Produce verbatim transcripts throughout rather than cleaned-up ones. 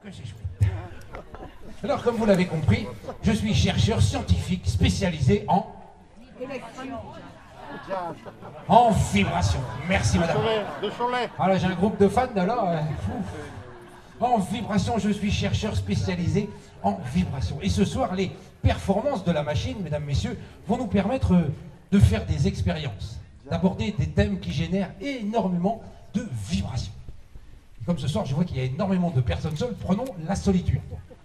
Que c'est chouette. Alors, comme vous l'avez compris, je suis chercheur scientifique spécialisé en... En vibration. Merci, madame. De Cholet. Ah là, j'ai un groupe de fans, alors... euh, en vibration, je suis chercheur spécialisé en vibration. Et ce soir, les performances de la machine, mesdames, messieurs, vont nous permettre de faire des expériences, d'aborder des thèmes qui génèrent énormément de vibrations. Et comme ce soir, je vois qu'il y a énormément de personnes seules, prenons la solitude.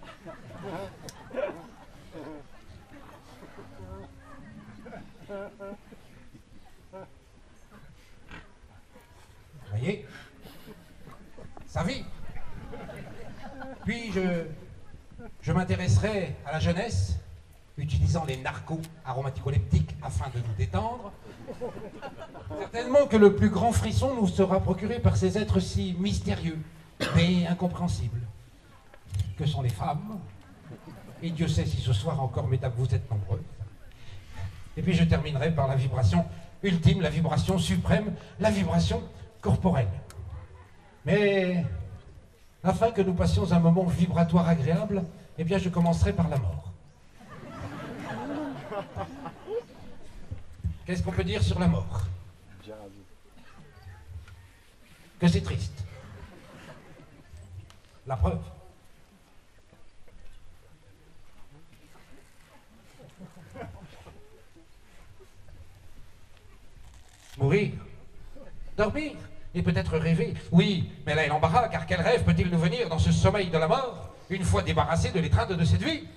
Vous voyez, ça vibre. Puis je, je m'intéresserai à la jeunesse, utilisant les narcos aromaticoleptiques afin de nous détendre. Certainement que le plus grand frisson nous sera procuré par ces êtres si mystérieux, mais incompréhensibles, que sont les femmes. Et Dieu sait si ce soir encore, mesdames, vous êtes nombreuses. Et puis je terminerai par la vibration ultime, la vibration suprême, la vibration corporelle. Mais afin que nous passions un moment vibratoire agréable, eh bien je commencerai par la mort. Qu'est-ce qu'on peut dire sur la mort? Que c'est triste. La preuve. Mourir, dormir, et peut-être rêver. Oui, mais là est l'embarras, car quel rêve peut-il nous venir dans ce sommeil de la mort, une fois débarrassé de l'étreinte de cette vie?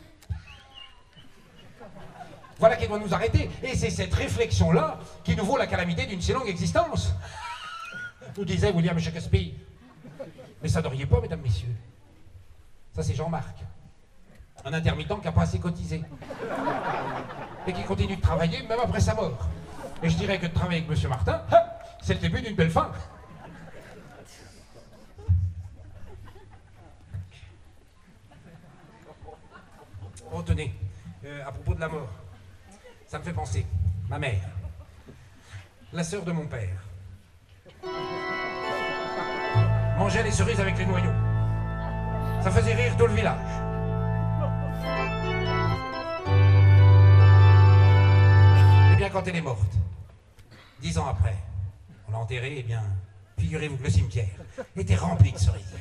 Voilà qui doit nous arrêter, et c'est cette réflexion-là qui nous vaut la calamité d'une si longue existence, nous disait William Shakespeare. Mais ça ne riez pas, mesdames, messieurs. Ça, c'est Jean-Marc, un intermittent qui n'a pas assez cotisé, et qui continue de travailler même après sa mort. Et je dirais que de travailler avec Monsieur Martin, c'est le début d'une belle fin. Oh, tenez, euh, à propos de la mort, ça me fait penser, ma mère, la sœur de mon père, mangeait les cerises avec les noyaux. Ça faisait rire tout le village. Et bien, quand elle est morte, dix ans après, on l'a enterrée, eh bien, figurez-vous que le cimetière était rempli de cerisiers.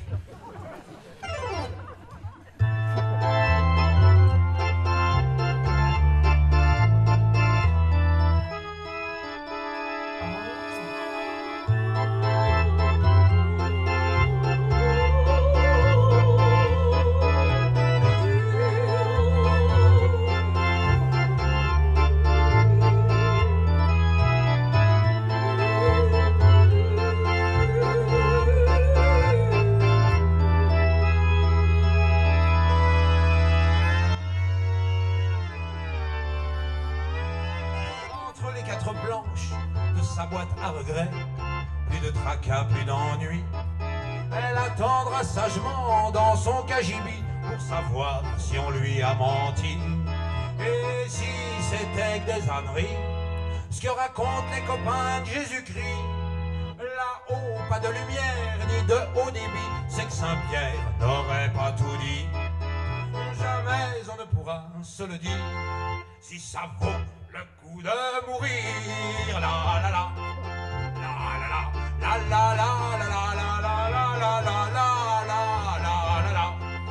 Plus d'ennui, elle attendra sagement dans son cagibi pour savoir si on lui a menti. Et si c'était que des âneries, ce que racontent les copains de Jésus-Christ, là-haut pas de lumière ni de haut débit, c'est que Saint-Pierre n'aurait pas tout dit. Jamais on ne pourra se le dire si ça vaut le coup de mourir. La la la, la la la. La la la la la la la la la la la la la la la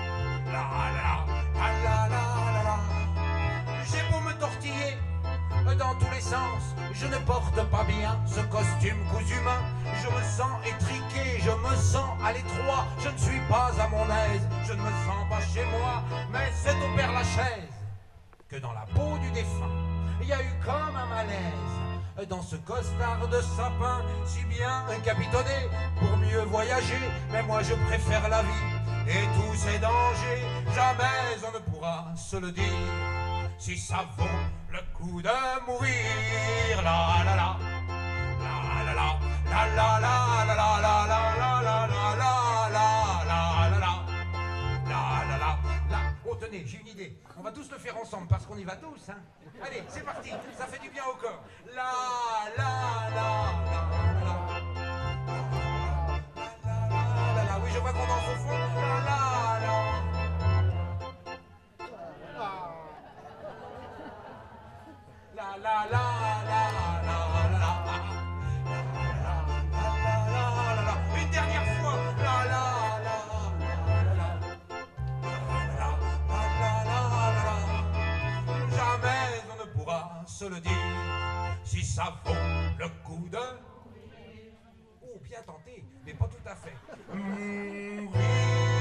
la la la la. J'ai beau me tortiller dans tous les sens, je ne porte pas bien ce costume cousu main. Je me sens étriqué, je me sens à l'étroit, je ne suis pas à mon aise, je ne me sens pas chez moi. Mais c'est au Père Lachaise que dans la peau du défunt, il y a eu comme un malaise. Dans ce costard de sapin si bien capitonné pour mieux voyager, mais moi je préfère la vie et tous ces dangers. Jamais on ne pourra se le dire si ça vaut le coup de mourir. La la la, la la la, la la la, la la la, la la la, la la la, la la la, la la la, la. Oh tenez, j'ai une idée. On va tous le faire ensemble parce qu'on y va tous, hein. Allez, c'est parti, ça fait du bien au corps. La la la la la la la la la. Oui, je vois qu'on danse au fond. La la la. la la la la la la. Une dernière fois. La la la la la la la la. Jamais on ne pourra se le dire si ça vaut le coup de. Oh, bien tenté, mais pas tout à fait. Mourir.